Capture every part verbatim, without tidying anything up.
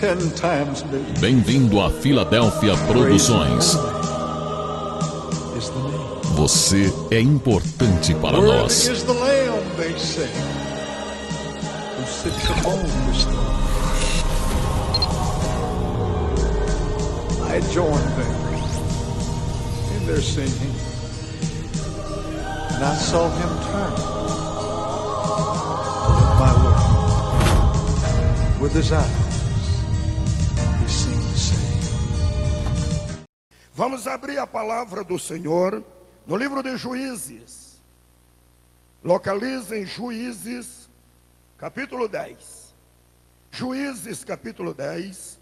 ten times bigger. Bem-vindo a Filadélfia Produções. Is the name. Você é importante para nós. Worthy is the Lamb, they say, who sits upon this throne. I join them in their singing, and I saw him turn to look my way. With his eyes, he seemed to say. Vamos abrir a palavra do Senhor no livro de Juízes. Localizem Juízes, capítulo dez. Juízes, capítulo dez.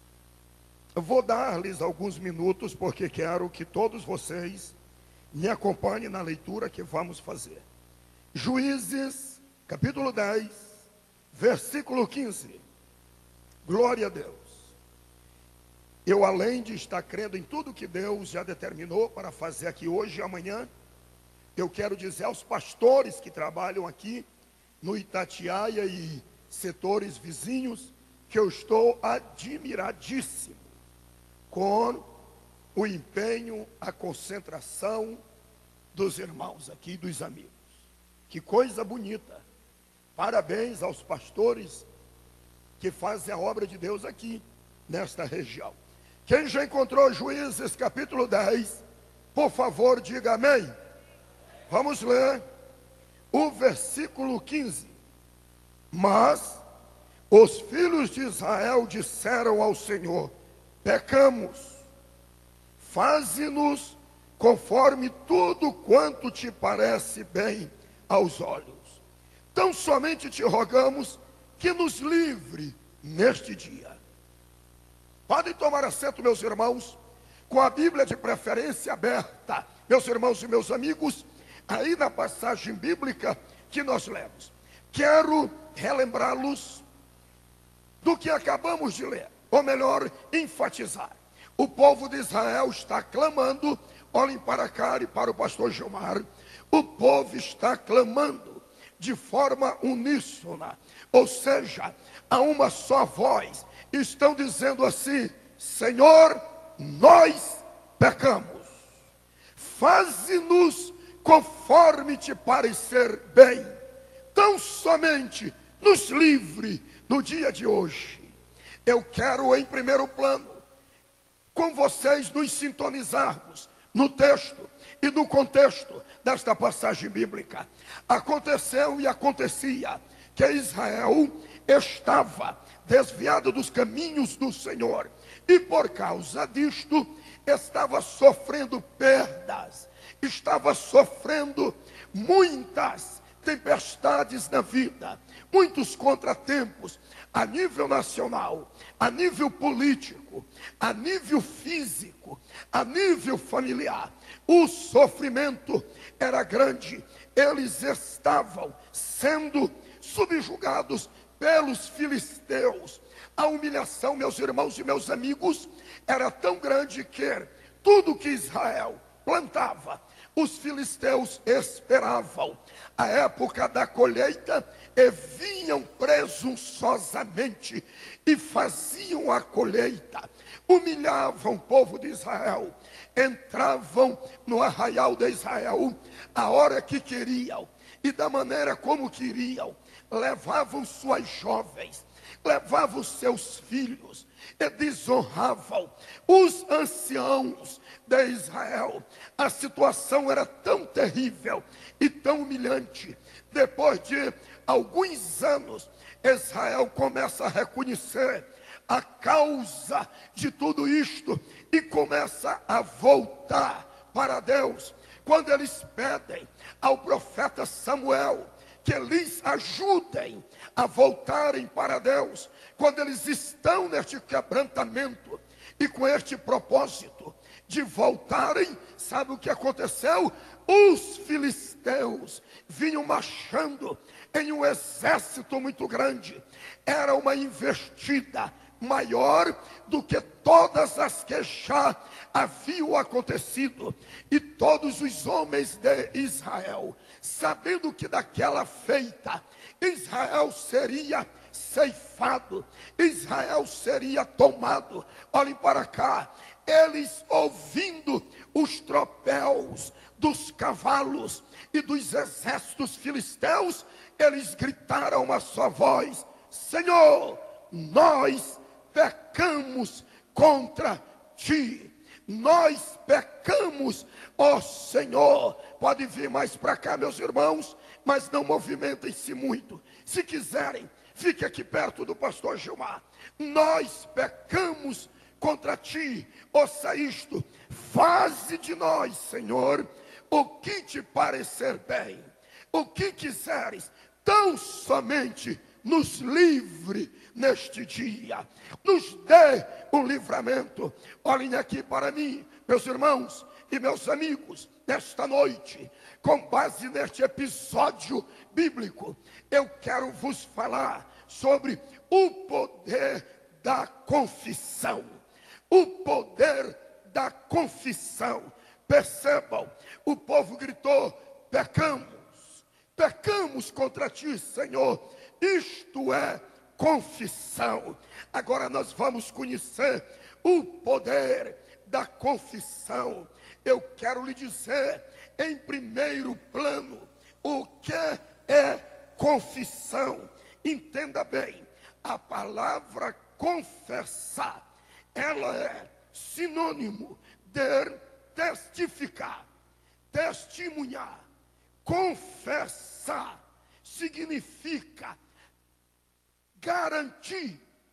Eu vou dar-lhes alguns minutos, porque quero que todos vocês me acompanhem na leitura que vamos fazer. Juízes, capítulo dez, versículo quinze. Glória a Deus. Eu, além de estar crendo em tudo que Deus já determinou para fazer aqui hoje e amanhã, eu quero dizer aos pastores que trabalham aqui no Itatiaia e setores vizinhos, que eu estou admiradíssimo com o empenho, a concentração dos irmãos aqui, dos amigos. Que coisa bonita. Parabéns aos pastores que fazem a obra de Deus aqui, nesta região. Quem já encontrou Juízes capítulo dez, por favor, diga amém. Vamos ler o versículo quinze. Mas os filhos de Israel disseram ao Senhor: pecamos, faze-nos conforme tudo quanto te parece bem aos olhos. Tão somente te rogamos que nos livre neste dia. Podem tomar assento, meus irmãos, com a Bíblia de preferência aberta, meus irmãos e meus amigos, aí na passagem bíblica que nós lemos. Quero relembrá-los do que acabamos de ler, ou melhor, enfatizar. O povo de Israel está clamando, olhem para cá e para o pastor Gilmar, o povo está clamando de forma uníssona, ou seja, a uma só voz, estão dizendo assim: Senhor, nós pecamos, faze-nos conforme te parecer bem, tão somente nos livre no dia de hoje. Eu quero, em primeiro plano, com vocês nos sintonizarmos no texto e no contexto desta passagem bíblica. Aconteceu e acontecia que Israel estava desviado dos caminhos do Senhor, e por causa disto estava sofrendo perdas, estava sofrendo muitas tempestades na vida, muitos contratempos a nível nacional, a nível político, a nível físico, a nível familiar. O sofrimento era grande. Eles estavam sendo subjugados pelos filisteus. A humilhação, meus irmãos e meus amigos, era tão grande que tudo que Israel plantava, os filisteus esperavam a época da colheita e vinham presunçosamente e faziam a colheita, humilhavam o povo de Israel, entravam no arraial de Israel a hora que queriam e da maneira como queriam, levavam suas jovens, levavam seus filhos e desonravam os anciãos de Israel. A situação era tão terrível e tão humilhante. Depois de alguns anos, Israel começa a reconhecer a causa de tudo isto e começa a voltar para Deus. Quando eles pedem ao profeta Samuel que lhes ajudem a voltarem para Deus, quando eles estão neste quebrantamento e com este propósito de voltarem, sabe o que aconteceu? Os filisteus vinham marchando em um exército muito grande. Era uma investida maior do que todas as que já haviam acontecido. E todos os homens de Israel, sabendo que daquela feita Israel seria ceifado, Israel seria tomado. Olhem para cá, eles ouvindo os tropéus dos cavalos e dos exércitos filisteus, eles gritaram uma só voz: Senhor, nós pecamos contra ti. Nós pecamos, ó Senhor. Pode vir mais para cá, meus irmãos, mas não movimentem-se muito. Se quiserem, fique aqui perto do pastor Gilmar. Nós pecamos contra ti. Ouça isto: faze de nós, Senhor, o que te parecer bem, o que quiseres, tão somente nos livre neste dia, nos dê um livramento. Olhem aqui para mim, meus irmãos e meus amigos, nesta noite, com base neste episódio bíblico, eu quero vos falar sobre o poder da confissão. O poder da confissão. Percebam, o povo gritou: pecamos, pecamos contra ti, Senhor. Isto é confissão. Agora nós vamos conhecer o poder da confissão. Eu quero lhe dizer, em primeiro plano, o que é confissão. Entenda bem, a palavra confessar, ela é sinônimo de testificar, testemunhar. Confessar significa garantir,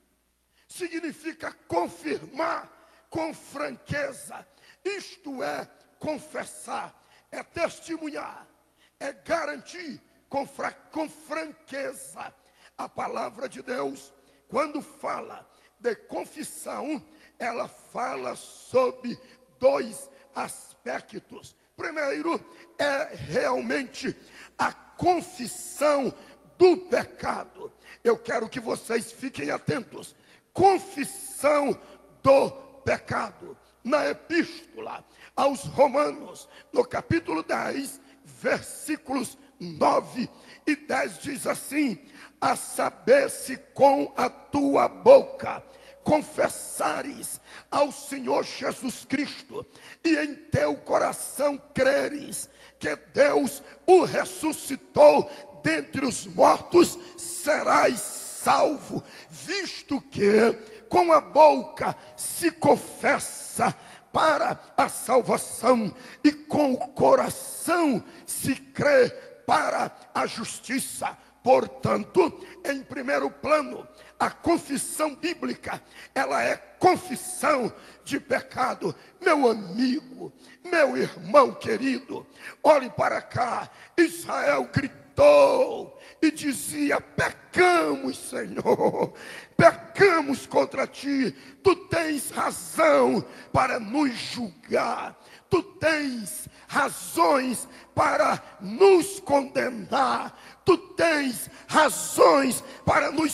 significa confirmar com franqueza. Isto é confessar, é testemunhar, é garantir com, fra com franqueza. A palavra de Deus, quando fala de confissão, ela fala sobre dois aspectos. Primeiro, é realmente a confissão do pecado. Eu quero que vocês fiquem atentos. Confissão do pecado. Na epístola aos Romanos, no capítulo dez, versículos nove e dez, diz assim: a saber, se com a tua boca confessares ao Senhor Jesus Cristo e em teu coração creres que Deus o ressuscitou dentre os mortos, serás salvo. Visto que com a boca se confessa para a salvação e com o coração se crê para a justiça. Portanto, em primeiro plano, a confissão bíblica, ela é confissão de pecado. Meu amigo, meu irmão querido, olhe para cá. Israel gritou e dizia: pecamos, Senhor, pecamos contra ti. Tu tens razão para nos julgar, tu tens razões para nos condenar, tu tens razões para nos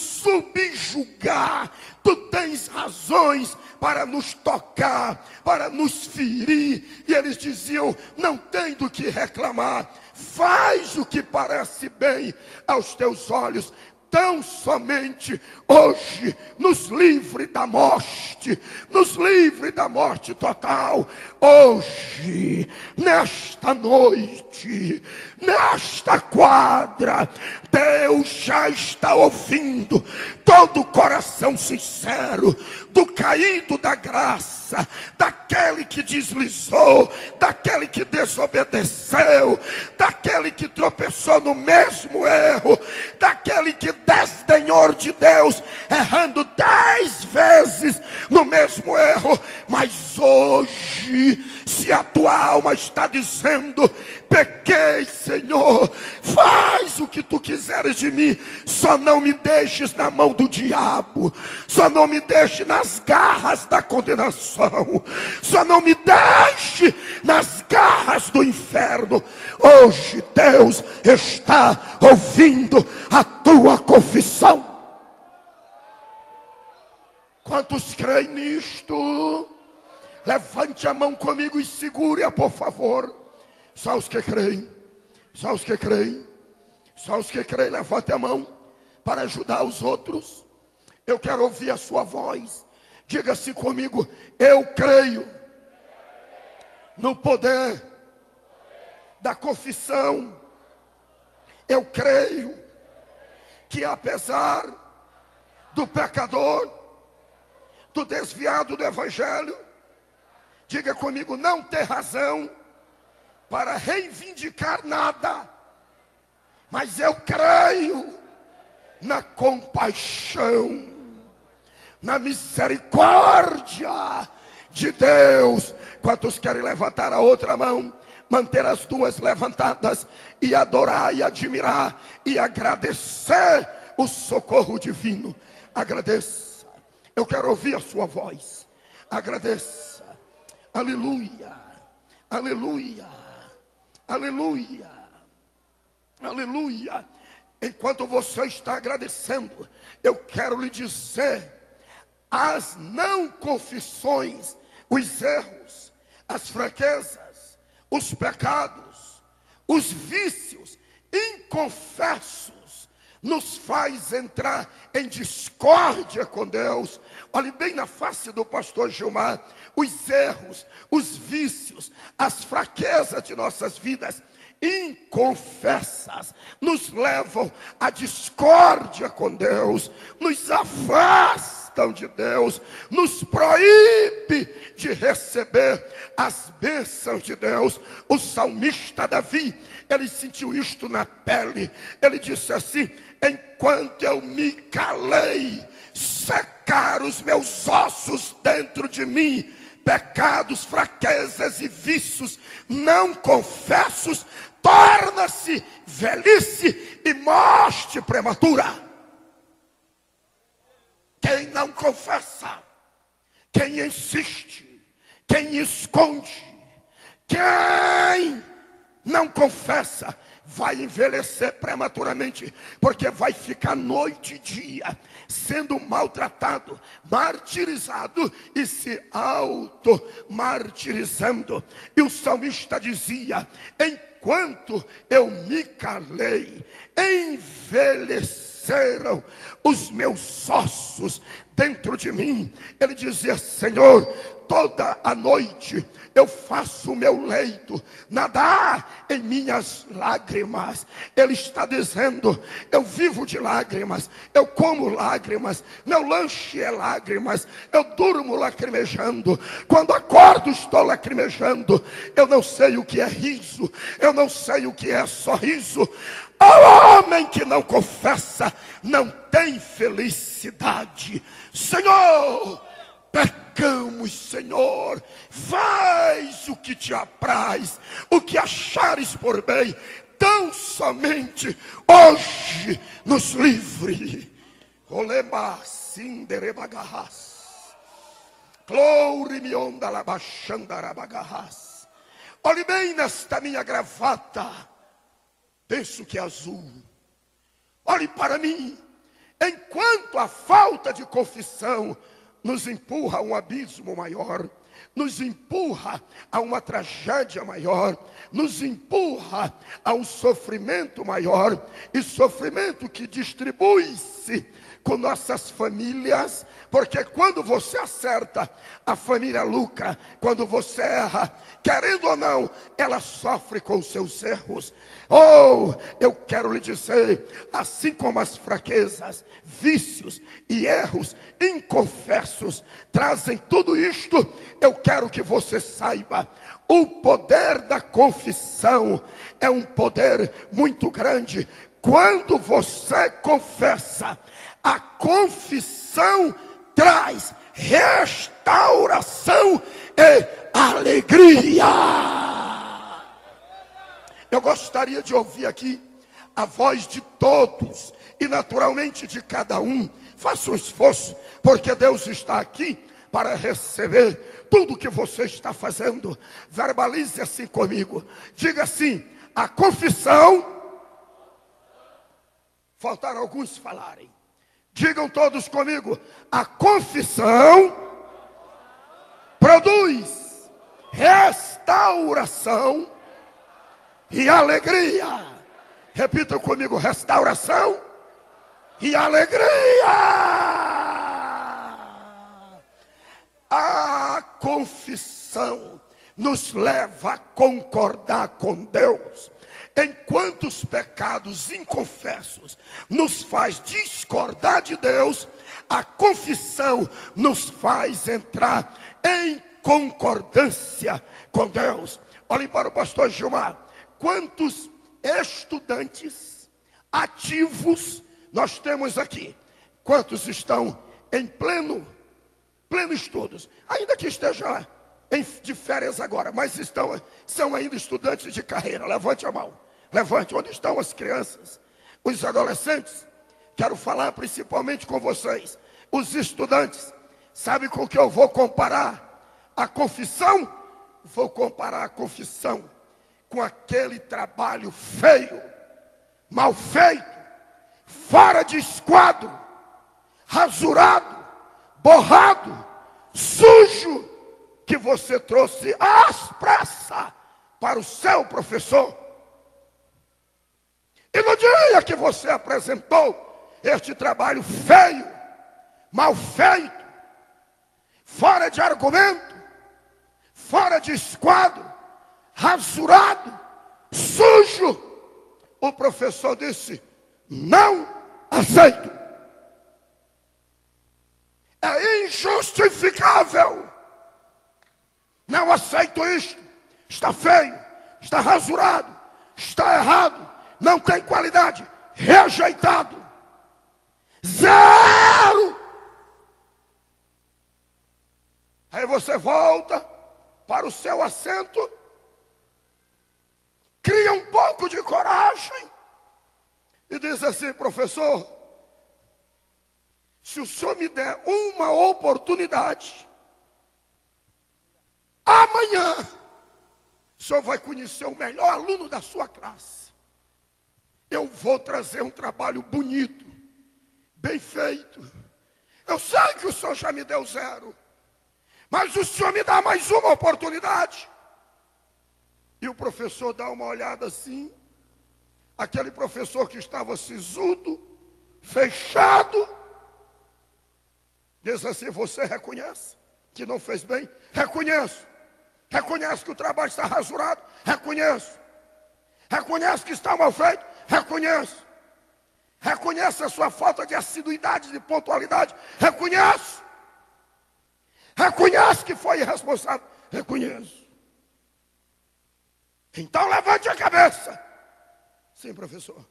subjugar, tu tens razões para nos tocar, para nos ferir. E eles diziam: não tem do que reclamar, faz o que parece bem aos teus olhos. Tão somente hoje nos livre da morte, nos livre da morte total. Hoje, nesta noite, nesta quadra, Deus já está ouvindo todo o coração sincero do caído da graça, daquele que deslizou, daquele que desobedeceu, daquele que tropeçou no mesmo erro, daquele que desdenhou de Deus, errando dez vezes no mesmo erro. Mas hoje, se a tua alma está dizendo: pequei, Senhor, faz o que tu quiseres de mim, só não me deixes na mão do diabo, só não me deixe nas garras da condenação, só não me deixe nas garras do inferno. Hoje Deus está ouvindo a tua confissão. Quantos creem nisto? Levante a mão comigo e segure-a, por favor. Só os que creem, só os que creem, só os que creem, levante a mão. para ajudar os outros. Eu quero ouvir a sua voz. Diga-se comigo: eu creio no poder da confissão. Eu creio que apesar do pecador, do desviado do evangelho, diga comigo, não ter razão para reivindicar nada, mas eu creio na compaixão, na misericórdia de Deus. Quantos querem levantar a outra mão, manter as duas levantadas e adorar e admirar e agradecer o socorro divino? Agradeça. Eu quero ouvir a sua voz. Agradeça. Aleluia. Aleluia. Aleluia. Aleluia. Enquanto você está agradecendo, eu quero lhe dizer: as não confissões, os erros, as fraquezas, os pecados, os vícios inconfessos nos faz entrar em discórdia com Deus. Olhe bem na face do pastor Gilmar: os erros, os vícios, as fraquezas de nossas vidas inconfessas nos levam à discórdia com Deus, nos afastam de Deus, nos proíbe de receber as bênçãos de Deus. O salmista Davi, ele sentiu isto na pele. Ele disse assim: enquanto eu me calei, secaram os meus ossos dentro de mim. Pecados, fraquezas e vícios não confessos torna-se velhice e morte prematura. Quem não confessa, quem insiste, quem esconde, quem não confessa, vai envelhecer prematuramente, porque vai ficar noite e dia sendo maltratado, martirizado e se auto-martirizando. E o salmista dizia: enquanto eu me calei, envelheceram os meus ossos dentro de mim. Ele dizia: Senhor, toda a noite eu faço o meu leito nadar em minhas lágrimas. Ele está dizendo: eu vivo de lágrimas, eu como lágrimas, meu lanche é lágrimas, eu durmo lacrimejando, quando acordo estou lacrimejando. Eu não sei o que é riso, eu não sei o que é sorriso. O homem que não confessa não tem felicidade. Senhor, pecamos, Senhor, faz o que te apraz, o que achares por bem, tão somente hoje nos livre. Olema cinderebagarras, glory me onda labachandarabagarras. Olhe bem nesta minha gravata, penso que é azul. Olhe para mim. Enquanto a falta de confissão nos empurra a um abismo maior, nos empurra a uma tragédia maior, nos empurra a um sofrimento maior, e sofrimento que distribui-se com nossas famílias, porque quando você acerta, a família lucra. Quando você erra, querendo ou não, ela sofre com os seus erros. Oh, eu quero lhe dizer, assim como as fraquezas, vícios e erros inconfessos trazem tudo isto, eu quero que você saiba: o poder da confissão é um poder muito grande. Quando você confessa, a confissão traz restauração e alegria. Eu gostaria de ouvir aqui a voz de todos e naturalmente de cada um. Faça um esforço, porque Deus está aqui para receber tudo que você está fazendo. Verbalize assim comigo. Diga assim: a confissão. Faltaram alguns falarem. Digam todos comigo: a confissão produz restauração e alegria. Repitam comigo: restauração e alegria. A confissão nos leva a concordar com Deus. Enquanto os pecados inconfessos nos faz discordar de Deus, a confissão nos faz entrar em concordância com Deus. Olhem para o pastor Gilmar. Quantos estudantes ativos nós temos aqui? Quantos estão em pleno, pleno estudos? Ainda que esteja em, de férias agora, mas estão, são ainda estudantes de carreira. Levante a mão. Levante. Onde estão as crianças? Os adolescentes? Quero falar principalmente com vocês. Os estudantes. Sabe com o que eu vou comparar a confissão? Vou comparar a confissão com aquele trabalho feio, mal feito, fora de esquadro, rasurado, borrado, sujo, que você trouxe às pressas para o seu professor. E no dia que você apresentou este trabalho feio, mal feito, fora de argumento, fora de esquadro, rasurado, sujo, o professor disse: não aceito. É injustificável. Não aceito isto. Está feio, está rasurado, está errado, não tem qualidade. Rejeitado. Zero. Aí você volta para o seu assento, cria um pouco de coragem e diz assim: professor, se o senhor me der uma oportunidade, amanhã o senhor vai conhecer o melhor aluno da sua classe. Eu vou trazer um trabalho bonito, bem feito. Eu sei que o senhor já me deu zero, mas o senhor me dá mais uma oportunidade. E o professor dá uma olhada assim. Aquele professor que estava sisudo, fechado, diz assim: você reconhece que não fez bem? Reconheço. Reconhece que o trabalho está rasurado? Reconheço. Reconhece que está mal feito? Reconheço. Reconhece a sua falta de assiduidade, de pontualidade? Reconheço. Reconhece que foi irresponsável? Reconheço. Então levante a cabeça. Sim, professor.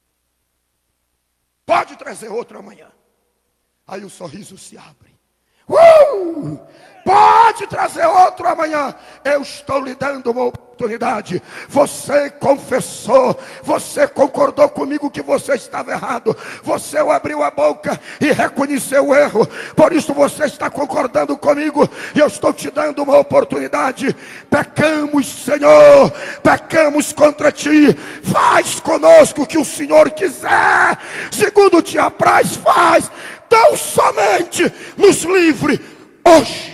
Pode trazer outro amanhã. Aí o sorriso se abre. Uh! Pode trazer outro amanhã. Eu estou lhe dando uma oportunidade. Você confessou, você concordou comigo que você estava errado. Você abriu a boca e reconheceu o erro. Por isso você está concordando comigo. E eu estou te dando uma oportunidade. Pecamos, Senhor. Pecamos contra ti. Faz conosco o que o Senhor quiser. Segundo te apraz, faz. Tão somente nos livre hoje.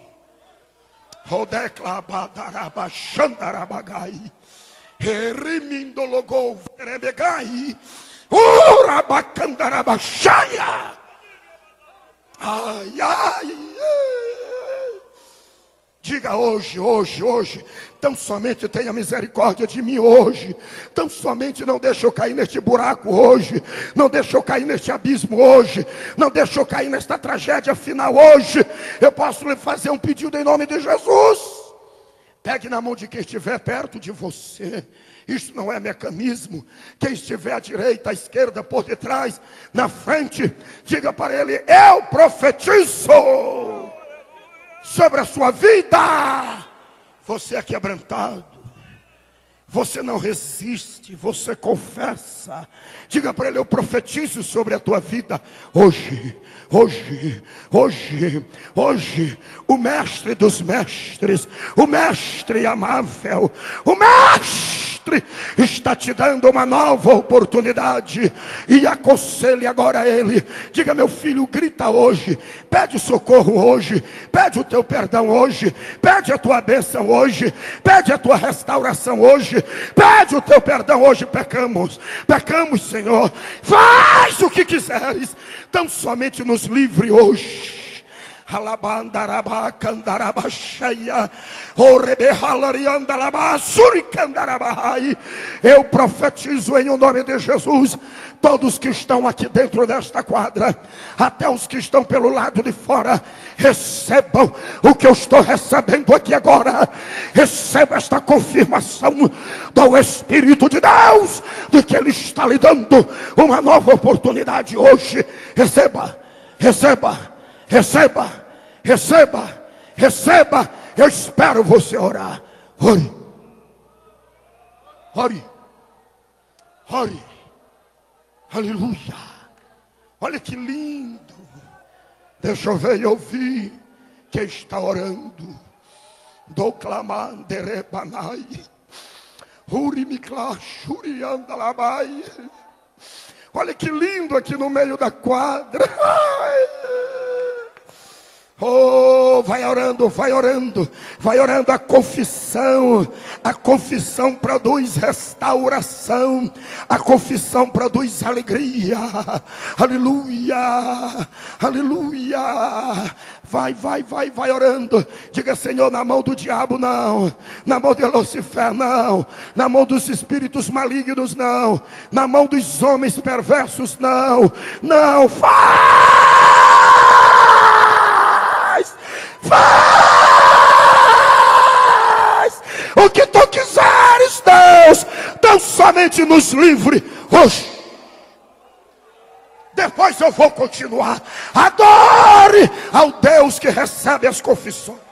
Rodecla badaraba xandarabagai. Erimindologou verebegai. Urabacandarabachaya. Ai, ai, ai. Diga hoje, hoje, hoje. Tão somente tenha misericórdia de mim hoje. Tão somente não deixe eu cair neste buraco hoje. Não deixe eu cair neste abismo hoje. Não deixe eu cair nesta tragédia final hoje. Eu posso lhe fazer um pedido em nome de Jesus. Pegue na mão de quem estiver perto de você. Isso não é mecanismo. Quem estiver à direita, à esquerda, por detrás, na frente, diga para ele: eu profetizo sobre a sua vida. Você é quebrantado. Você não resiste. Você confessa. Diga para ele: eu profetizo sobre a tua vida. Hoje, hoje, hoje, hoje. O mestre dos mestres. O mestre amável. O mestre ventre, está te dando uma nova oportunidade. E aconselhe agora ele. Diga: meu filho, grita hoje, pede socorro hoje, pede o teu perdão hoje, pede a tua bênção hoje, pede a tua restauração hoje, pede o teu perdão hoje. Pecamos, pecamos, Senhor, faz o que quiseres, tão somente nos livre hoje. Eu profetizo em nome de Jesus, todos que estão aqui dentro desta quadra, até os que estão pelo lado de fora, recebam o que eu estou recebendo aqui agora. Receba esta confirmação do Espírito de Deus, de que Ele está lhe dando uma nova oportunidade hoje. Receba, receba, receba, receba, receba. Eu espero você orar. Ore, ore, ore. Aleluia. Olha que lindo. Deixa eu ver e ouvir quem está orando. Do clamanderebanai. Urimikla shuriandalabai. Olha que lindo aqui no meio da quadra. Oh, vai orando, vai orando, vai orando. A confissão, a confissão produz restauração, a confissão produz alegria. Aleluia, aleluia. Vai, vai, vai, vai orando. Diga: Senhor, na mão do diabo não, na mão de Lucifer não, na mão dos espíritos malignos não, na mão dos homens perversos não, não. Faz! Faz o que tu quiseres, Deus, tão somente nos livre hoje. Depois eu vou continuar. Adore ao Deus que recebe as confissões.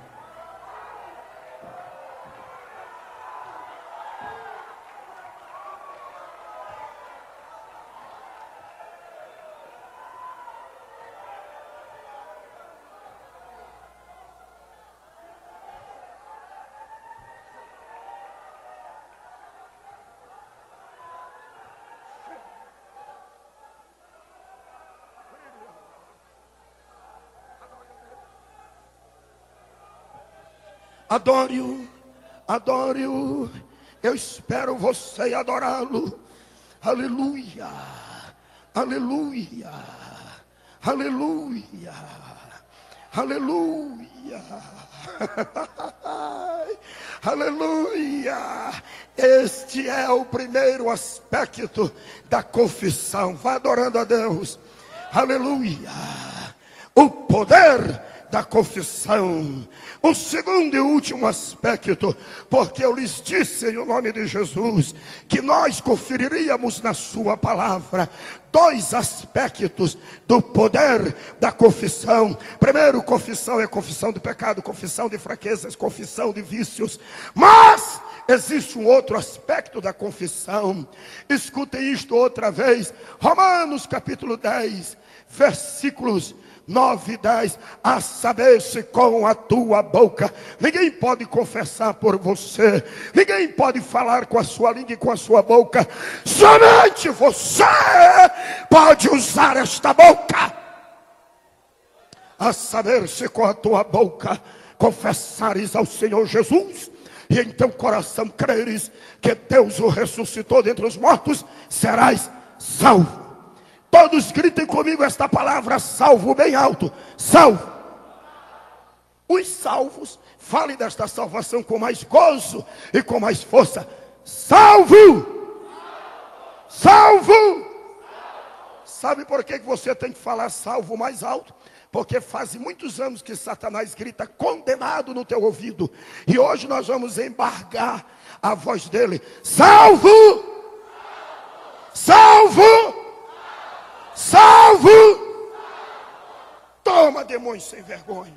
Adore-o, adore-o. Eu espero você adorá-lo. Aleluia, aleluia, aleluia, aleluia, aleluia. Este é o primeiro aspecto da confissão. Vá adorando a Deus. Aleluia. O poder da confissão. O segundo e último aspecto, porque eu lhes disse em nome de Jesus que nós conferiríamos na sua palavra dois aspectos do poder da confissão. Primeiro, confissão é confissão de pecado, confissão de fraquezas, confissão de vícios. Mas existe um outro aspecto da confissão. Escutem isto outra vez. Romanos capítulo dez, versículos nove e dez. A saber, se com a tua boca, ninguém pode confessar por você, ninguém pode falar com a sua língua e com a sua boca, somente você pode usar esta boca. A saber, se com a tua boca confessares ao Senhor Jesus, e em teu coração creres que Deus o ressuscitou dentre os mortos, serás salvo. Todos gritem comigo esta palavra salvo bem alto. Salvo. Os salvos, fale desta salvação com mais gozo e com mais força. Salvo. Salvo. Sabe por que você tem que falar salvo mais alto? Porque faz muitos anos que Satanás grita condenado no teu ouvido. E hoje nós vamos embargar a voz dele. Salvo. Salvo. Salvo! Toma, demônio sem vergonha.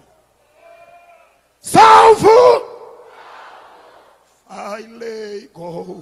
Salvo! Ai, leigo.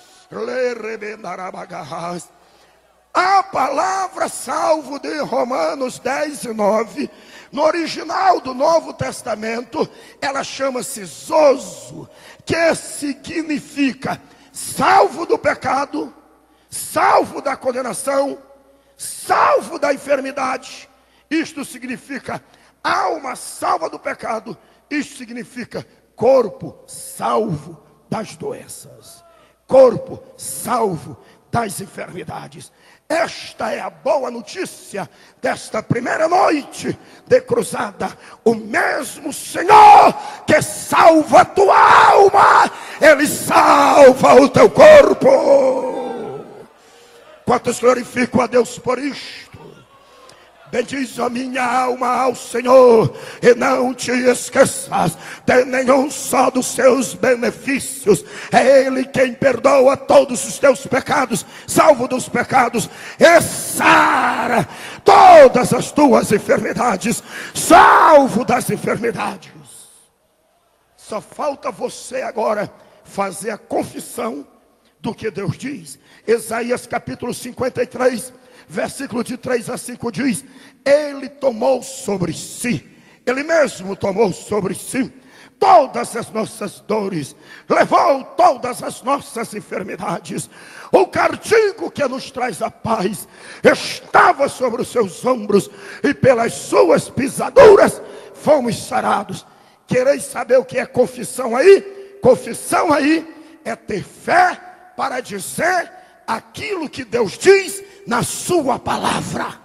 A palavra salvo de Romanos dez e nove, no original do Novo Testamento, ela chama-se zozo, que significa salvo do pecado, salvo da condenação, salvo da enfermidade. Isto significa alma salva do pecado. Isto significa corpo salvo das doenças, corpo salvo das enfermidades. Esta é a boa notícia desta primeira noite de cruzada. O mesmo Senhor que salva a tua alma, Ele salva o teu corpo. Quantos glorificam a Deus por isto? Bendiz a minha alma ao Senhor, e não te esqueças de nenhum só dos seus benefícios. É Ele quem perdoa todos os teus pecados, salvo dos pecados, e sara todas as tuas enfermidades, salvo das enfermidades. Só falta você agora fazer a confissão do que Deus diz. Isaías capítulo cinquenta e três, versículo de três a cinco diz: Ele tomou sobre si, Ele mesmo tomou sobre si todas as nossas dores, levou todas as nossas enfermidades. O castigo que nos traz a paz estava sobre os seus ombros, e pelas suas pisaduras fomos sarados. Quereis saber o que é confissão aí? Confissão aí é ter fé para dizer aquilo que Deus diz na sua palavra.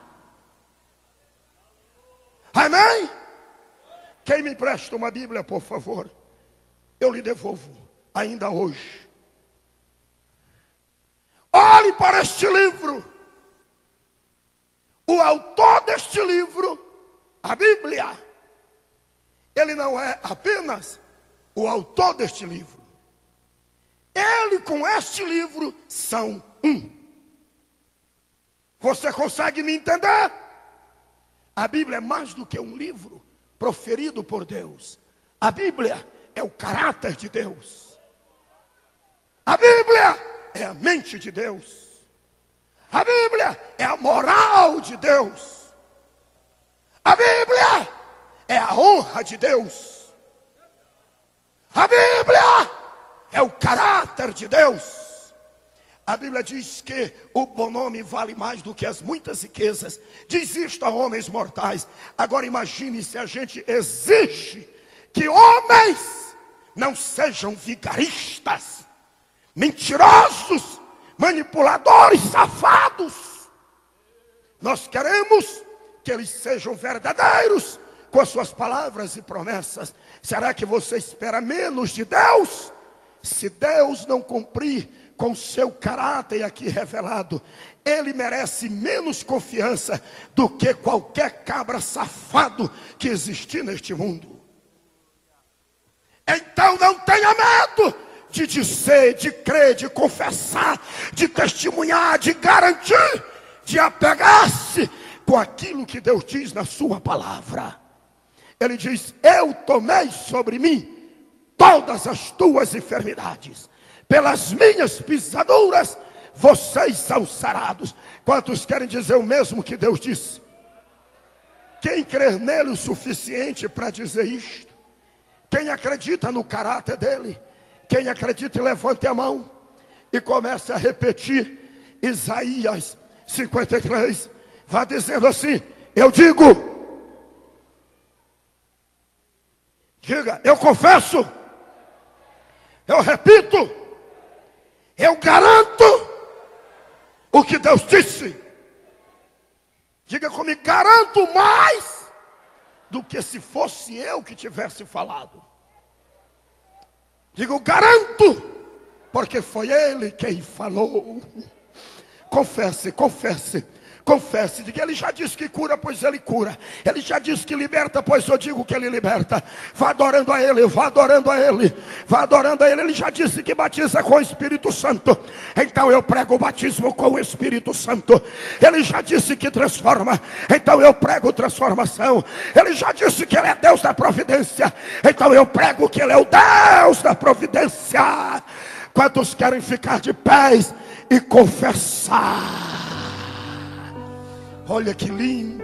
Amém? Quem me empresta uma Bíblia, por favor? Eu lhe devolvo ainda hoje. Olhe para este livro. O autor deste livro, a Bíblia, ele não é apenas o autor deste livro. Ele com este livro são um. Você consegue me entender? A Bíblia é mais do que um livro proferido por Deus. A Bíblia é o caráter de Deus. A Bíblia é a mente de Deus. A Bíblia é a moral de Deus. A Bíblia é a honra de Deus. A Bíblia é o caráter de Deus. A Bíblia diz que o bom nome vale mais do que as muitas riquezas. Diz isto a homens mortais. Agora imagine se a gente exige que homens não sejam vigaristas, mentirosos, manipuladores, safados. Nós queremos que eles sejam verdadeiros com as suas palavras e promessas. Será que você espera menos de Deus? Se Deus não cumprir com o seu caráter aqui revelado, Ele merece menos confiança do que qualquer cabra safado que existir neste mundo. Então não tenha medo de dizer, de crer, de confessar, de testemunhar, de garantir, de apegar-se com aquilo que Deus diz na sua palavra. Ele diz: eu tomei sobre mim todas as tuas enfermidades, pelas minhas pisaduras vocês são sarados. Quantos querem dizer o mesmo que Deus disse? Quem crer nele o suficiente para dizer isto? Quem acredita no caráter dele? Quem acredita, levante a mão e comece a repetir Isaías cinquenta e três. Vá dizendo assim: eu digo, diga, eu confesso, eu repito, eu garanto o que Deus disse. Diga comigo: garanto mais do que se fosse eu que tivesse falado. Digo, garanto, porque foi Ele quem falou. Confesse, confesse, confesse. Diga: Ele já disse que cura, pois Ele cura. Ele já disse que liberta, pois eu digo que Ele liberta. Vá adorando a Ele, vá adorando a Ele, vá adorando a Ele. Ele já disse que batiza com o Espírito Santo. Então eu prego o batismo com o Espírito Santo. Ele já disse que transforma. Então eu prego transformação. Ele já disse que Ele é Deus da providência. Então eu prego que Ele é o Deus da providência. Quantos querem ficar de pés e confessar? Olha que lindo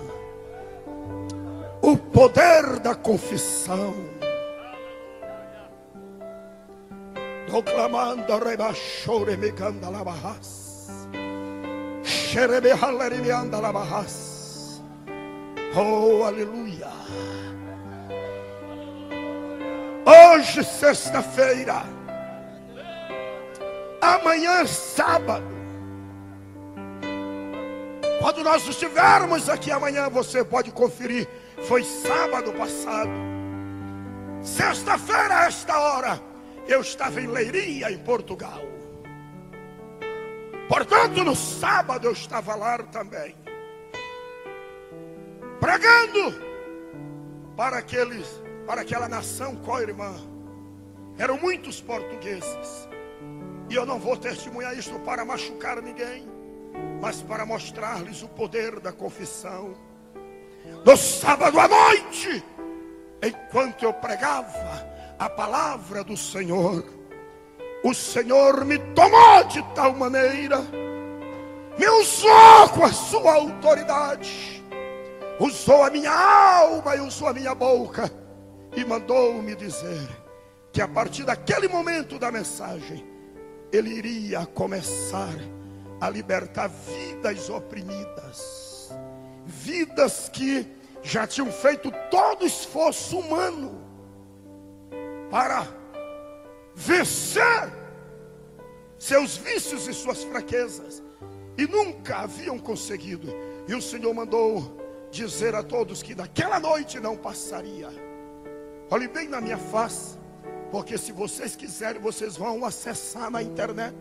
o poder da confissão. Proclamando rebachore me canda la barras. Xerebe halere me anda la barras. Oh, aleluia. Hoje, sexta-feira. Amanhã, sábado. Quando nós estivermos aqui amanhã, você pode conferir. Foi sábado passado. Sexta-feira, a esta hora, eu estava em Leiria, em Portugal. Portanto, no sábado eu estava lá também, pregando para aqueles, para aquela nação co-irmã. Eram muitos portugueses. E eu não vou testemunhar isto para machucar ninguém, mas para mostrar-lhes o poder da confissão. No sábado à noite, enquanto eu pregava a palavra do Senhor, o Senhor me tomou de tal maneira, me usou com a sua autoridade, usou a minha alma e usou a minha boca, e mandou-me dizer que a partir daquele momento da mensagem, Ele iria começar a libertar vidas oprimidas, vidas que já tinham feito todo o esforço humano para vencer seus vícios e suas fraquezas, e nunca haviam conseguido. E o Senhor mandou dizer a todos que daquela noite não passaria. Olhe bem na minha face, porque se vocês quiserem, vocês vão acessar na internet.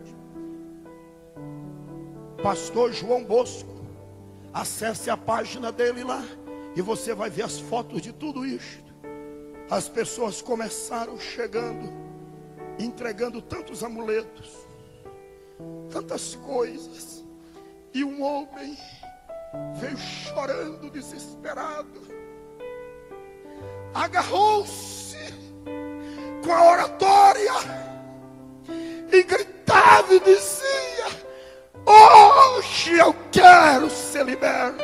Pastor João Bosco, acesse a página dele lá, e você vai ver as fotos de tudo isto. As pessoas começaram chegando, entregando tantos amuletos, tantas coisas, e um homem veio chorando, desesperado, agarrou-se com a oratória e gritava e dizia: hoje eu quero ser liberto.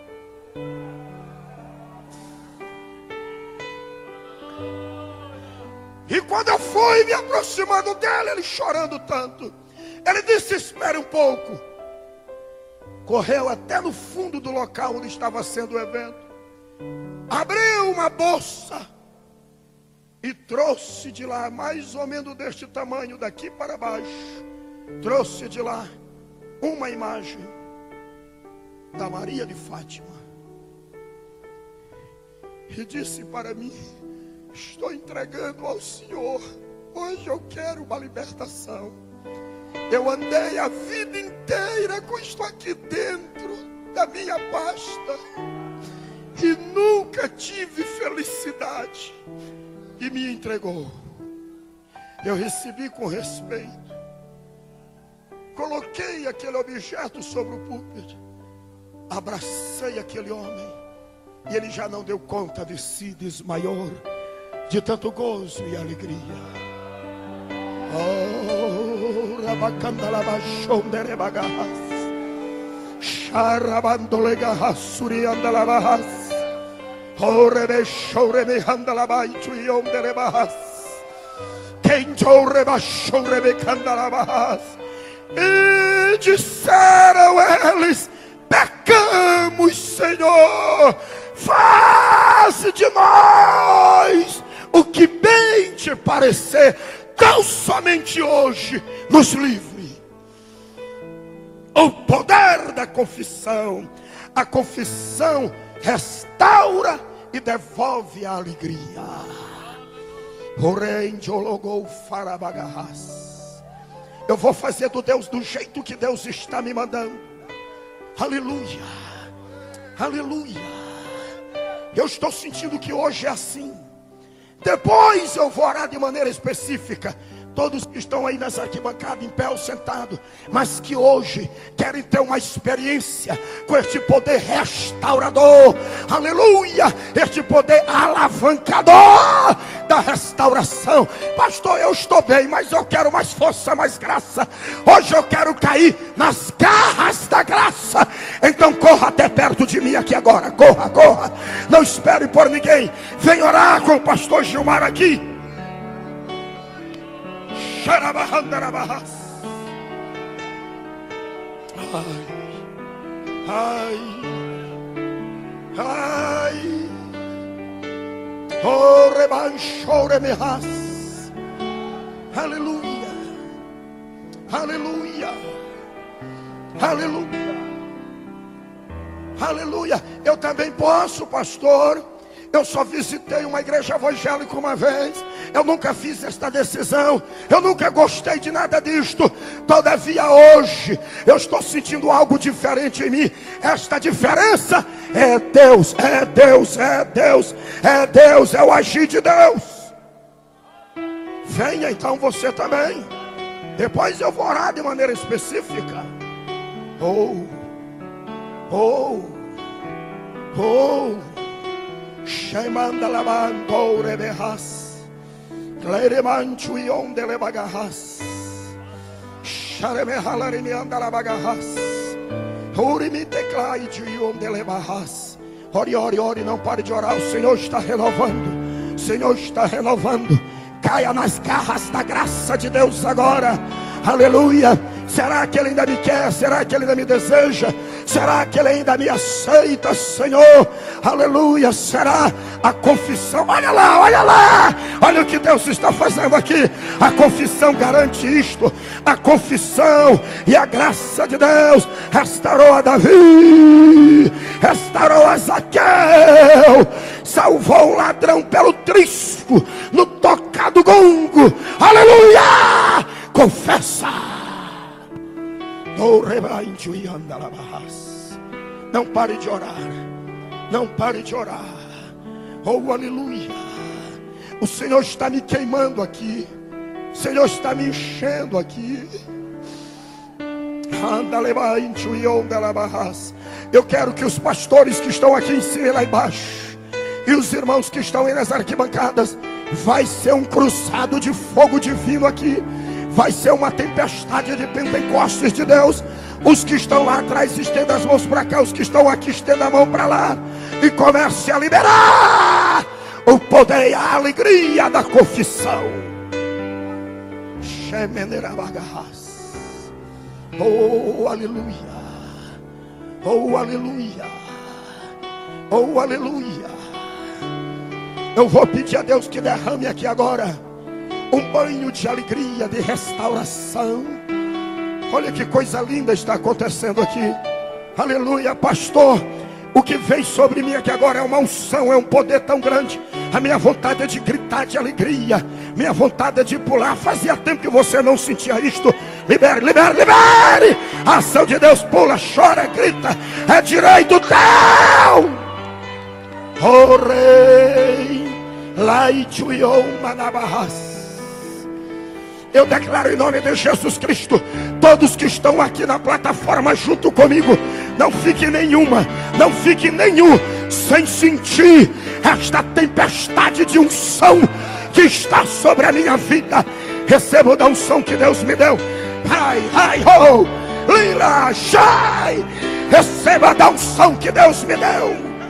E quando eu fui me aproximando dele, ele chorando tanto, ele disse: espere um pouco. Correu até no fundo do local onde estava sendo o evento, abriu uma bolsa e trouxe de lá, mais ou menos deste tamanho, daqui para baixo, trouxe de lá uma imagem da Maria de Fátima, e disse para mim: estou entregando ao Senhor, hoje eu quero uma libertação. Eu andei a vida inteira com isto aqui dentro da minha pasta e nunca tive felicidade. E me entregou. Eu recebi com respeito, coloquei aquele objeto sobre o púlpito, abracei aquele homem, e ele já não deu conta de si, desmaiou de tanto gozo e alegria. Oh, rabacandalabachonderebagahas, charabandolegahas, suriandalabahas, oh, rebechourebehandalabaituionderebahas, quenjourebachourebecandalabahas. E disseram eles: pecamos, Senhor, faz de nós o que bem te parecer, tão somente hoje nos livre. O poder da confissão. A confissão restaura e devolve a alegria. Porém, jologou farabagahas. Eu vou fazer do Deus do jeito que Deus está me mandando. Aleluia, aleluia. Eu estou sentindo que hoje é assim. Depois eu vou orar de maneira específica. Todos que estão aí nessa arquibancada, em pé ou sentado, mas que hoje querem ter uma experiência com este poder restaurador, aleluia, este poder alavancador da restauração. Pastor, eu estou bem, mas eu quero mais força, mais graça. Hoje eu quero cair nas garras da graça. Então corra até perto de mim aqui agora, corra, corra, não espere por ninguém. Vem orar com o pastor Gilmar aqui. Xarabahandarabahas. Ai, ai, ai. Oh, rebanchoremehas. Aleluia, aleluia, aleluia, aleluia. Eu também posso, pastor. Eu só visitei uma igreja evangélica uma vez. Eu nunca fiz esta decisão. Eu nunca gostei de nada disto. Todavia hoje eu estou sentindo algo diferente em mim. Esta diferença é Deus, é Deus, é Deus, é Deus, é o agir de Deus. Venha então você também. Depois eu vou orar de maneira específica. Oh, oh, oh. Shemanda lavando rebehas, cleremanchu e onde lebagahas, sharemehalari anda labagahas, urimite claide e onde lebahas. Ore, ore, ore, não pare de orar. O Senhor está renovando, o Senhor está renovando. Caia nas garras da graça de Deus agora. Aleluia. Será que Ele ainda me quer? Será que Ele ainda me deseja? Será que Ele ainda me aceita, Senhor? Aleluia. Será a confissão? Olha lá, olha lá. Olha o que Deus está fazendo aqui. A confissão garante isto. A confissão e a graça de Deus restaurou a Davi, restaurou a Zaqueu, salvou o ladrão pelo trisco, no tocar do gongo. Aleluia. Confessa. Não pare de orar. Não pare de orar. Oh, aleluia. O Senhor está me queimando aqui. O Senhor está me enchendo aqui. Eu quero que os pastores que estão aqui em cima e lá embaixo, e os irmãos que estão aí nas arquibancadas, vai ser um cruzado de fogo divino aqui. Vai ser uma tempestade de Pentecostes de Deus. Os que estão lá atrás, estendam as mãos para cá. Os que estão aqui, estendam a mão para lá. E comece a liberar o poder e a alegria da confissão. Oh, aleluia. Oh, aleluia. Oh, aleluia. Eu vou pedir a Deus que derrame aqui agora um banho de alegria, de restauração. Olha que coisa linda está acontecendo aqui. Aleluia, pastor. O que vem sobre mim aqui agora é uma unção, é um poder tão grande. A minha vontade é de gritar de alegria. Minha vontade é de pular. Fazia tempo que você não sentia isto. Libere, libere, libere. A ação de Deus pula, chora, grita. É direito teu. Oh, rei. Laituion manabahas. Eu declaro em nome de Jesus Cristo, todos que estão aqui na plataforma junto comigo, não fique nenhuma, não fique nenhum sem sentir esta tempestade de unção que está sobre a minha vida. Recebo da unção que Deus me deu. Ai, ai, oh, lila, shai. Receba da unção que Deus me deu.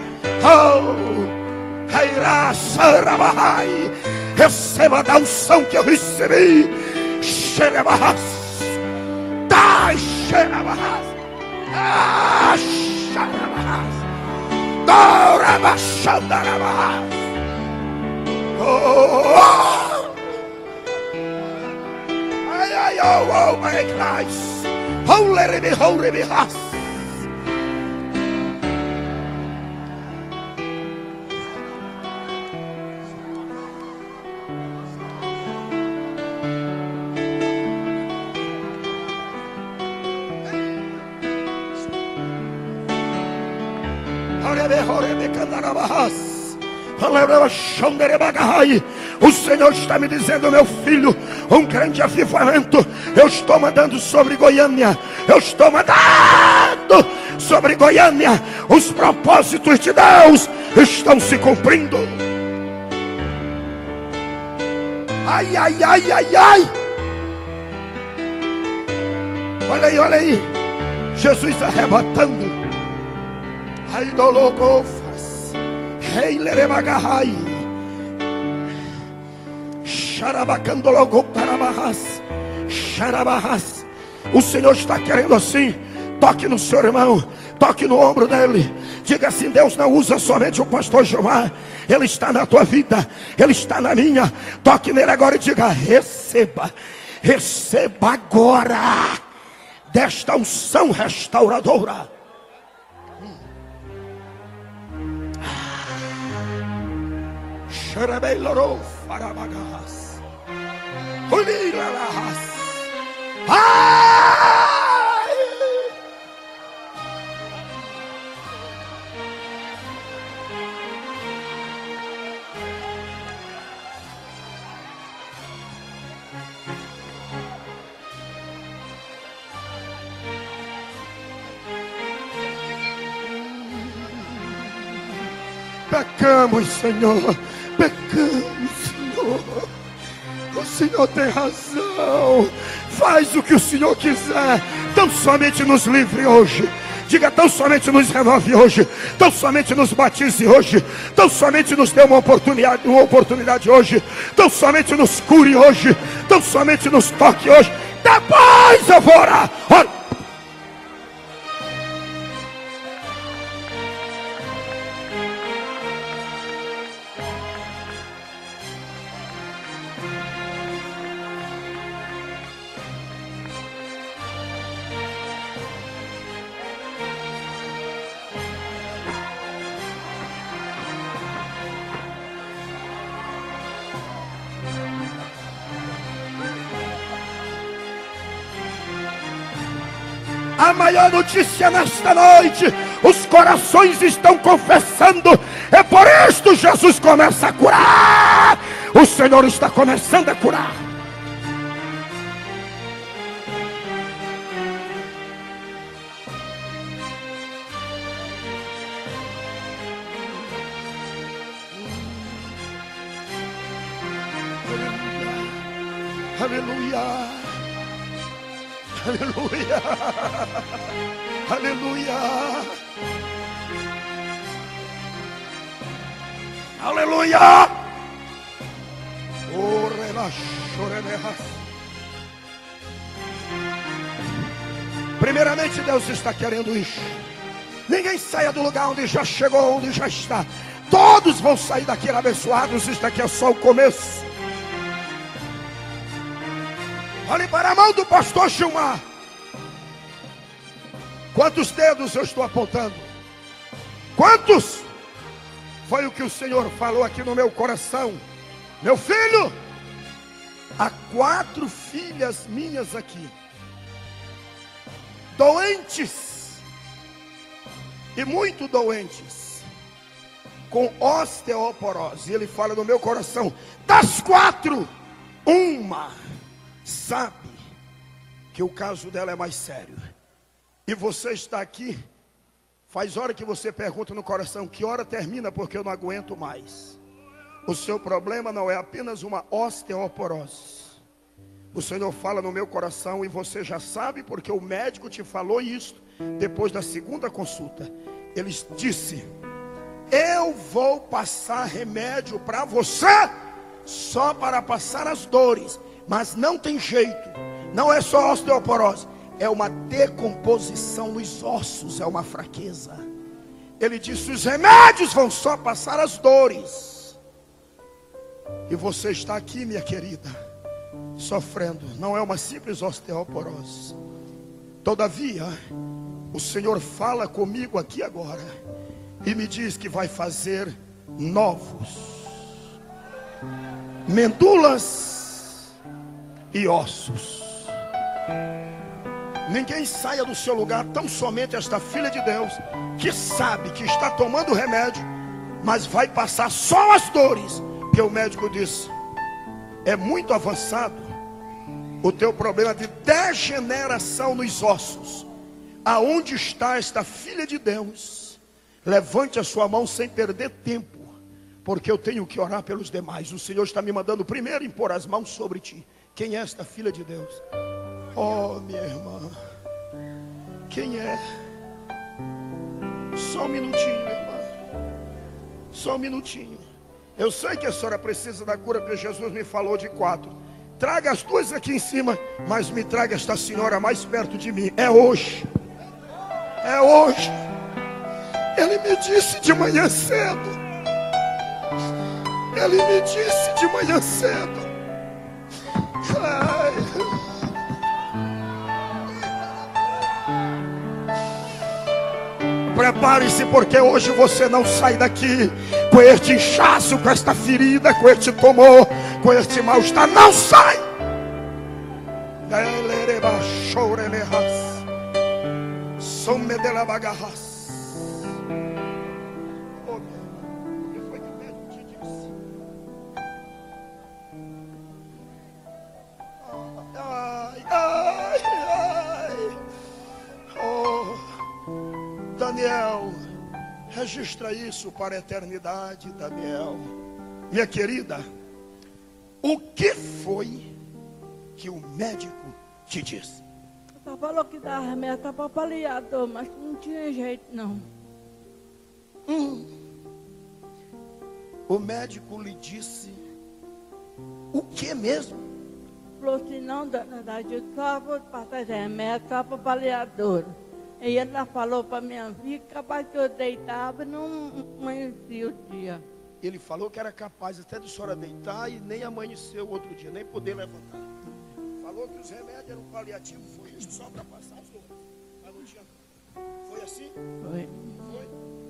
Oh, ai, ra, sarabahai. Receba da unção que eu recebi. Xerebahas, dai xerebahas, ah, xerebahas, dorabashandarabahas. Oh, ai, ai, oh, oh, my Christ, holy rebe, holy rebe, has. O Senhor está me dizendo, meu filho, um grande avivamento eu estou mandando sobre Goiânia. Eu estou mandando sobre Goiânia. Os propósitos de Deus estão se cumprindo. Ai, ai, ai, ai, ai. Olha aí, olha aí. Jesus arrebatando. Ai, dologofas. Rei lerebagahai. O Senhor está querendo assim. Toque no seu irmão, toque no ombro dele. Diga assim: Deus não usa somente o pastor Gilmar, Ele está na tua vida, Ele está na minha. Toque nele agora e diga: receba, receba agora desta unção restauradora. Pecamos, Senhor, pecamos, Senhor. O Senhor tem razão. Faz o que o Senhor quiser. Tão somente nos livre hoje. Diga: tão somente nos renove hoje. Tão somente nos batize hoje. Tão somente nos dê uma oportunidade, uma oportunidade hoje. Tão somente nos cure hoje. Tão somente nos toque hoje. Depois eu vou orar. Ora. A maior notícia nesta noite: os corações estão confessando. É por isto Jesus começa a curar. O Senhor está começando a curar. Aleluia. Aleluia, aleluia, aleluia. Oh, primeiramente, Deus está querendo isso. Ninguém saia do lugar onde já chegou, onde já está. Todos vão sair daqui abençoados. Isso aqui é só o começo. Olhe para a mão do pastor Gilmar. Quantos dedos eu estou apontando? Quantos? Foi o que o Senhor falou aqui no meu coração. Meu filho, há quatro filhas minhas aqui, doentes, e muito doentes, com osteoporose. Ele fala no meu coração: das quatro, uma sabe que o caso dela é mais sério. E você está aqui, faz hora que você pergunta no coração: que hora termina, porque eu não aguento mais. O seu problema não é apenas uma osteoporose. O Senhor fala no meu coração, e você já sabe, porque o médico te falou isso depois da segunda consulta. Ele disse: eu vou passar remédio para você, só para passar as dores. Mas não tem jeito, não é só osteoporose, é uma decomposição nos ossos, é uma fraqueza. Ele disse: os remédios vão só passar as dores. E você está aqui, minha querida, sofrendo. Não é uma simples osteoporose. Todavia, o Senhor fala comigo aqui agora e me diz que vai fazer novos medulas e ossos. Ninguém saia do seu lugar, tão somente esta filha de Deus, que sabe que está tomando remédio, mas vai passar só as dores, porque o médico disse: é muito avançado o teu problema de degeneração nos ossos. Aonde está esta filha de Deus? Levante a sua mão sem perder tempo, porque eu tenho que orar pelos demais. O Senhor está me mandando primeiro impor as mãos sobre ti. Quem é esta filha de Deus? Oh, minha irmã, quem é? Só um minutinho, minha irmã. Só um minutinho. Eu sei que a senhora precisa da cura, porque Jesus me falou de quatro. Traga as duas aqui em cima, mas me traga esta senhora mais perto de mim. É hoje. É hoje. Ele me disse de manhã cedo. Ele me disse de manhã cedo. Ai. Prepare-se, porque hoje você não sai daqui com este inchaço, com esta ferida, com este tumor, com este mal-estar. Não sai! Ai, ai, ai. Oh, Daniel, registra isso para a eternidade, Daniel. Minha querida, o que foi que o médico te disse? Só falou que dava remédio para paliador, mas não tinha jeito não. Hum. O médico lhe disse o que mesmo? Falou assim, não, dona Dádia, só vou passar esse remédio só para paliador. E ele lá falou para minha filha, capaz que eu deitava e não amanhecia o dia. Ele falou que era capaz até de senhora deitar e nem amanhecer o outro dia, nem poder levantar. Falou que os remédios eram paliativos, foi isso só para passar as dores. Mas não tinha. Foi assim? Foi. Foi.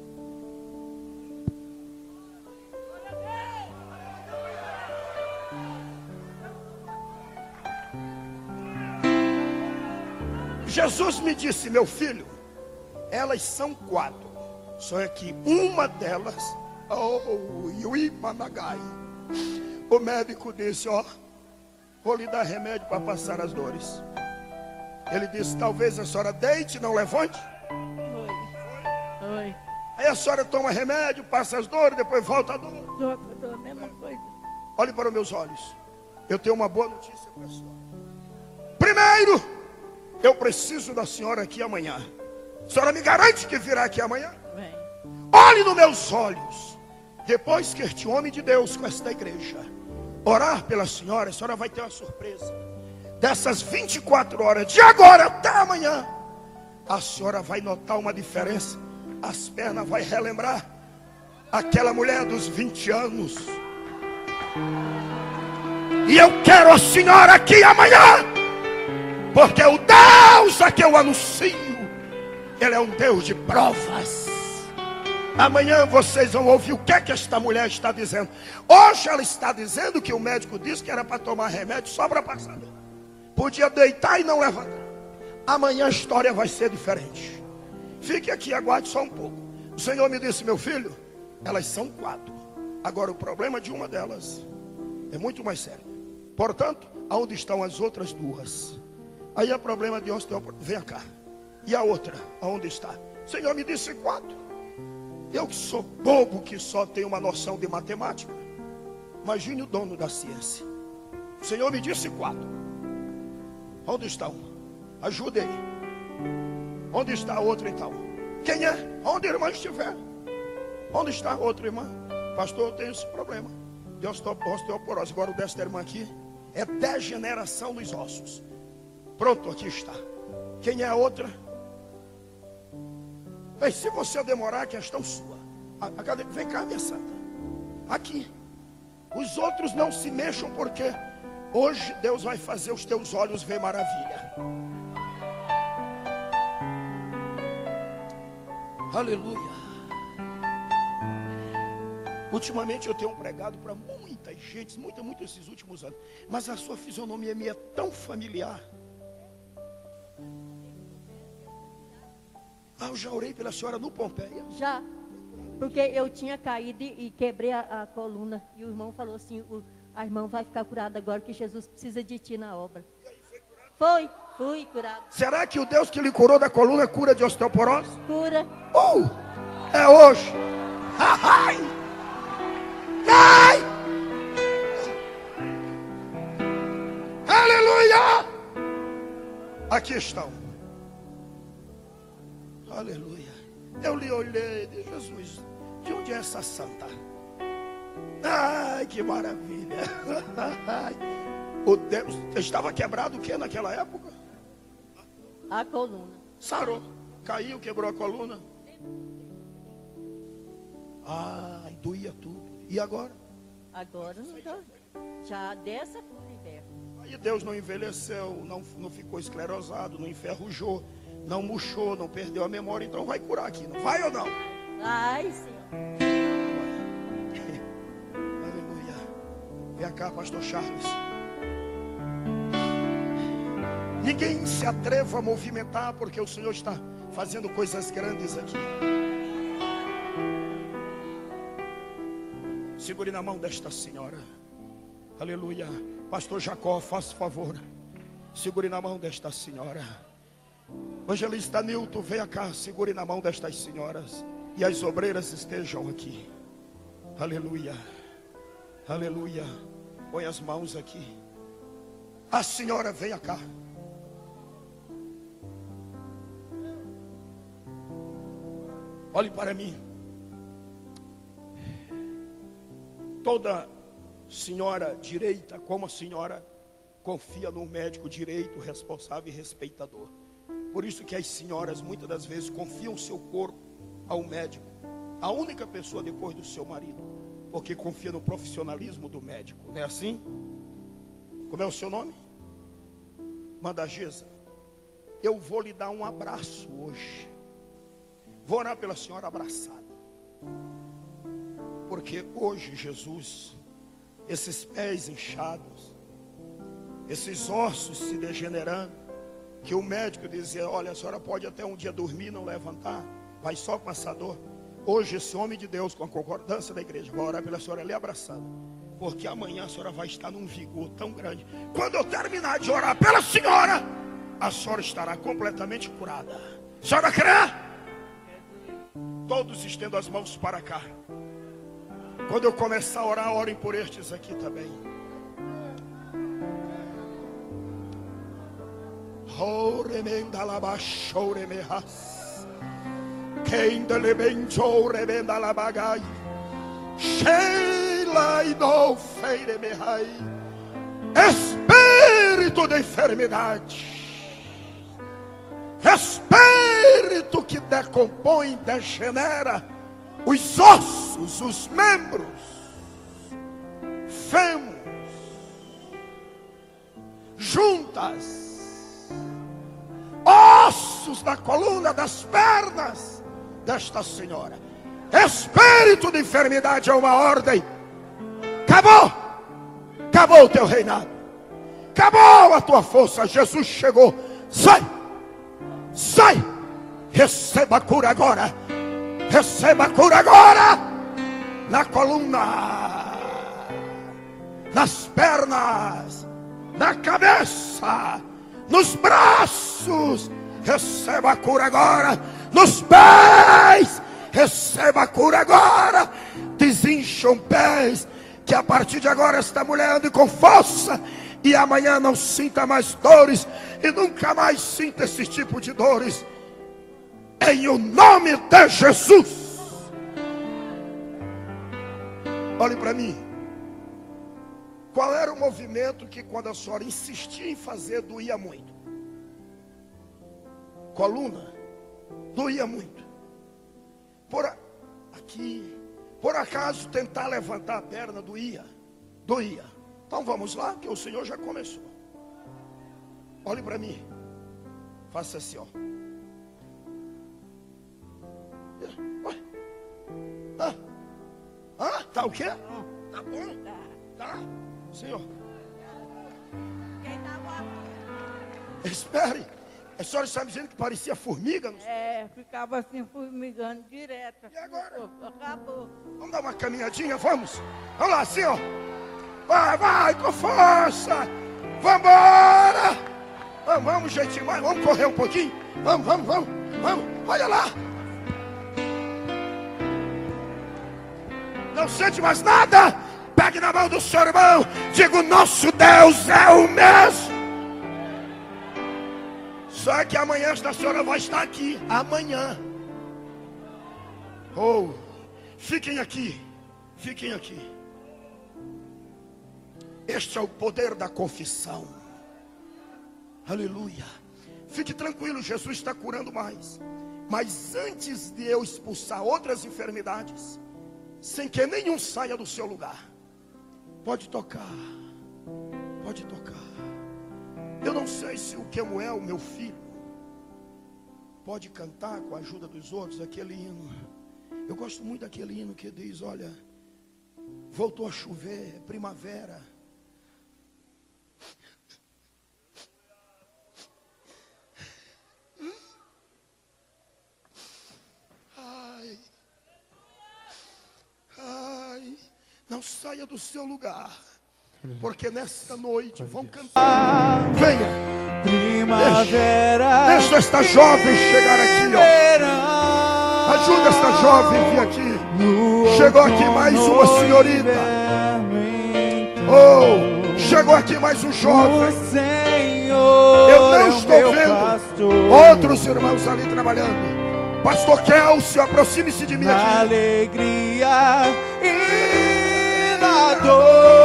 Jesus me disse, meu filho, elas são quatro. Só é que uma delas, oh, Yui Managai, o médico disse, ó, vou lhe dar remédio para passar as dores. Ele disse, talvez a senhora deite e não levante. Foi. Foi. Aí a senhora toma remédio, passa as dores, depois volta a dor. Dor, dor, a mesma coisa. Olhe para os meus olhos. Eu tenho uma boa notícia para a senhora. Primeiro, eu preciso da senhora aqui amanhã. A senhora me garante que virá aqui amanhã? Vem. Olhe nos meus olhos. Depois que este homem de Deus com esta igreja orar pela senhora, a senhora vai ter uma surpresa. Dessas vinte e quatro horas, de agora até amanhã, a senhora vai notar uma diferença. As pernas vai relembrar aquela mulher dos vinte anos. E eu quero a senhora aqui amanhã, porque o Deus a que eu anuncio, Ele é um Deus de provas. Amanhã vocês vão ouvir o que é que esta mulher está dizendo. Hoje ela está dizendo que o médico disse que era para tomar remédio só para passar dor. Podia deitar e não levantar. Amanhã a história vai ser diferente. Fique aqui, aguarde só um pouco. O Senhor me disse, meu filho, elas são quatro. Agora o problema de uma delas é muito mais sério. Portanto, aonde estão as outras duas? Aí é problema de osteoporosis. Vem cá. E a outra, aonde está? O Senhor me disse quatro. Eu que sou bobo, que só tenho uma noção de matemática. Imagine o dono da ciência. O Senhor me disse quatro. Onde está uma? Ajude aí. Onde está a outra então? Quem é? Onde a irmã estiver? Onde está a outra irmã? Pastor, eu tenho esse problema de osteoporose. Agora o desta irmã aqui é degeneração dos ossos. Pronto, aqui está. Quem é a outra? Mas se você demorar, questão sua. A, a, vem cá, minha santa. Aqui. Os outros não se mexam, porque hoje Deus vai fazer os teus olhos ver maravilha. Aleluia. Ultimamente eu tenho pregado para muitas gente, muita, muito esses últimos anos. Mas a sua fisionomia me é tão familiar. Ah, eu já orei pela senhora no Pompeia. Já, porque eu tinha caído e quebrei a, a coluna. E o irmão falou assim, o, a irmã vai ficar curada agora, que Jesus precisa de ti na obra. Foi, fui curado. Será que o Deus que lhe curou da coluna cura de osteoporose? Cura. Oh, é hoje. Ai! Ai! Aleluia! Aqui estão. Aleluia. Eu lhe olhei de Jesus. De onde é essa santa? Ai, que maravilha. O Deus estava quebrado o que naquela época? A coluna. Sarou. Caiu, quebrou a coluna. Ai, doía tudo. E agora? Agora não dá. Já dessa pro inverno. Aí Deus não envelheceu, não, não ficou esclerosado, não enferrujou, não murchou, não perdeu a memória. Então vai curar aqui, não vai ou não? Ai, Senhor. Aleluia. Vem cá, pastor Charles. Ninguém se atreva a movimentar, porque o Senhor está fazendo coisas grandes aqui. Segure na mão desta senhora. Aleluia. Pastor Jacó, faça favor. Segure na mão desta senhora. Evangelista Nilton, venha cá. Segure na mão destas senhoras. E as obreiras estejam aqui. Aleluia. Aleluia. Põe as mãos aqui. A senhora, venha cá. Olhe para mim. Toda senhora direita, como a senhora, confia no médico direito, responsável e respeitador. Por isso que as senhoras muitas das vezes confiam o seu corpo ao médico. A única pessoa depois do seu marido. Porque confia no profissionalismo do médico. Não é assim? Como é o seu nome? Mandagesa. Eu vou lhe dar um abraço hoje. Vou orar pela senhora abraçada. Porque hoje, Jesus, esses pés inchados, esses ossos se degenerando, que o médico dizia, olha, a senhora pode até um dia dormir, não levantar, vai só passar dor. Hoje esse homem de Deus, com a concordância da igreja, vai orar pela senhora ali abraçada. Porque amanhã a senhora vai estar num vigor tão grande. Quando eu terminar de orar pela senhora, a senhora estará completamente curada. A senhora crê? Todos estendam as mãos para cá. Quando eu começar a orar, orem por estes aqui também. Espírito de enfermidade, espírito que decompõe, degenera os ossos, os membros, fêmur, juntas, ossos da coluna, das pernas desta senhora. Espírito de enfermidade é uma ordem. Acabou, acabou o teu reinado, acabou a tua força. Jesus chegou. Sai, sai, receba a cura agora. Receba a cura agora. Na coluna, nas pernas, na cabeça, nos braços. Receba a cura agora. Nos pés, receba a cura agora. Desincham pés, que a partir de agora esta mulher ande com força. E amanhã não sinta mais dores. E nunca mais sinta esse tipo de dores. Em o nome de Jesus. Olhe para mim. Qual era o movimento que quando a senhora insistia em fazer doía muito? Coluna. Doía muito. Por a... aqui. Por acaso tentar levantar a perna doía? Doía. Então vamos lá, que o Senhor já começou. Olhe para mim. Faça assim, ó. Ah, ah, tá o quê? Tá bom? Tá? Senhor. Espere. A senhora está me dizendo que parecia formiga? Não sei. É, ficava assim formigando direto. E agora? Acabou. Vamos dar uma caminhadinha, vamos? Vamos lá, assim, ó. Vai, vai, com força. Vambora. Vamos, vamos, jeitinho, mais. Vamos correr um pouquinho. Vamos, vamos, vamos, vamos. Olha lá. Não sente mais nada? Pegue na mão do seu irmão. Diga, o nosso Deus é o mesmo. Só que amanhã esta senhora vai estar aqui. Amanhã. Oh, fiquem aqui. Fiquem aqui. Este é o poder da confissão. Aleluia. Fique tranquilo, Jesus está curando mais. Mas antes de eu expulsar outras enfermidades, sem que nenhum saia do seu lugar, pode tocar, pode tocar. Eu não sei se o Kemuel, meu filho, pode cantar com a ajuda dos outros aquele hino. Eu gosto muito daquele hino que diz: olha, voltou a chover, primavera. Ai, ai, não saia do seu lugar, porque nesta noite vão cantar. Venha, Primavera. deixa, deixa esta jovem chegar aqui, ó. Ajuda esta jovem a vir aqui. Chegou aqui mais uma senhorita. Oh, chegou aqui mais um jovem. Eu não estou vendo outros irmãos ali trabalhando. Pastor Kelcio, aproxime-se de mim aqui. Na alegria e na dor,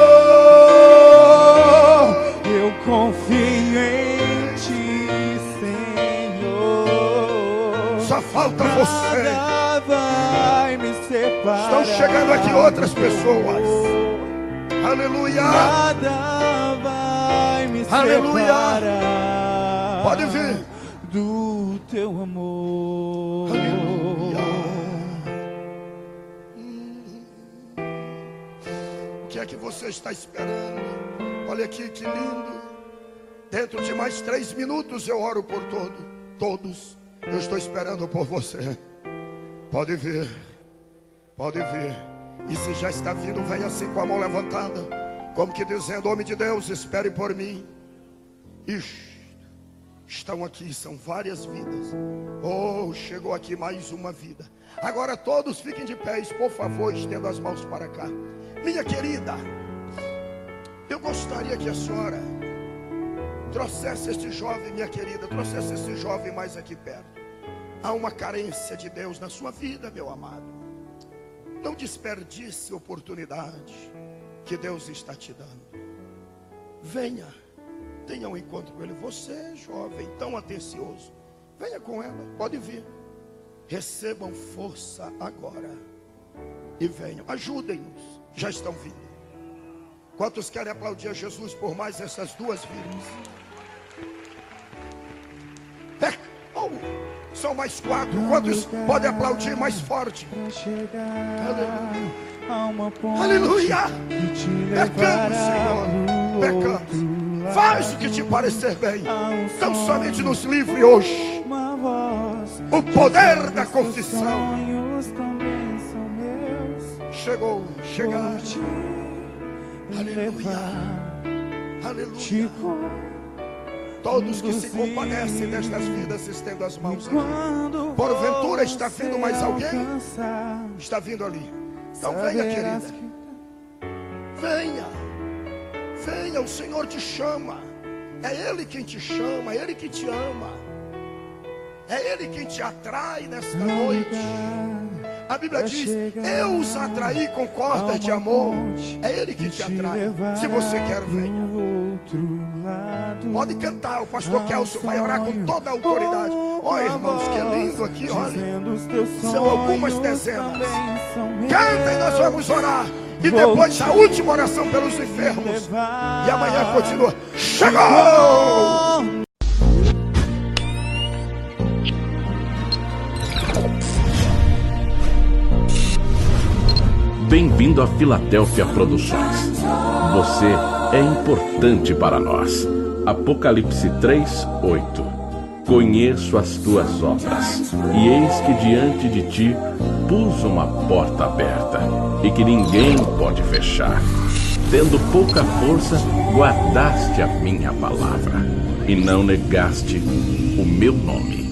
eu confio em ti, Senhor. Só falta você. Nada vai me separar. Estão chegando aqui outras pessoas. Aleluia. Nada vai me Aleluia. separar. Pode vir. Do teu amor. Aleluia. O que é que você está esperando? Olha aqui que lindo. Dentro de mais três minutos eu oro por todo, todos. Eu estou esperando por você. Pode vir. Pode vir. E se já está vindo, venha assim com a mão levantada, como que dizendo: homem de Deus, espere por mim. Ixi. Estão aqui, são várias vidas. Oh, chegou aqui mais uma vida. Agora todos fiquem de pé, por favor, estenda as mãos para cá. Minha querida, eu gostaria que a senhora trouxesse este jovem, minha querida, trouxesse este jovem mais aqui perto. Há uma carência de Deus na sua vida, meu amado. Não desperdice a oportunidade que Deus está te dando. Venha. Tenha um encontro com ele. Você, jovem, tão atencioso, venha com ela, pode vir. Recebam força agora e venham, ajudem-nos. Já estão vindo. Quantos querem aplaudir a Jesus por mais essas duas vidas? É, oh, são mais quatro. Quantos podem aplaudir mais forte? Aleluia. Aleluia. Pecamos, Senhor, pecamos. Faz o que te parecer bem. Tão somente nos livre hoje. O poder da confissão. Chegou, chegar. Aleluia. Aleluia. Todos que se compadecem destas vidas, estendam as mãos aqui. Porventura está vindo mais alguém? Está vindo ali. Então venha, querida. Venha. Venha, o Senhor te chama. É Ele quem te chama, é Ele que te ama. É Ele quem te atrai nesta noite. A Bíblia diz: eu os atraí com cordas de amor. É Ele que te atrai. Se você quer, venha. Pode cantar, o pastor Kelcio vai orar com toda a autoridade. Olha, irmãos, que lindo aqui, olha. São algumas dezenas. Cantem, nós vamos orar. E depois a última oração pelos enfermos. E amanhã continua. Chegou! Bem-vindo a Filadélfia Produções. Você é importante para nós. Apocalipse três, oito. Conheço as tuas obras, e eis que diante de ti pus uma porta aberta, e que ninguém pode fechar. Tendo pouca força, guardaste a minha palavra, e não negaste o meu nome.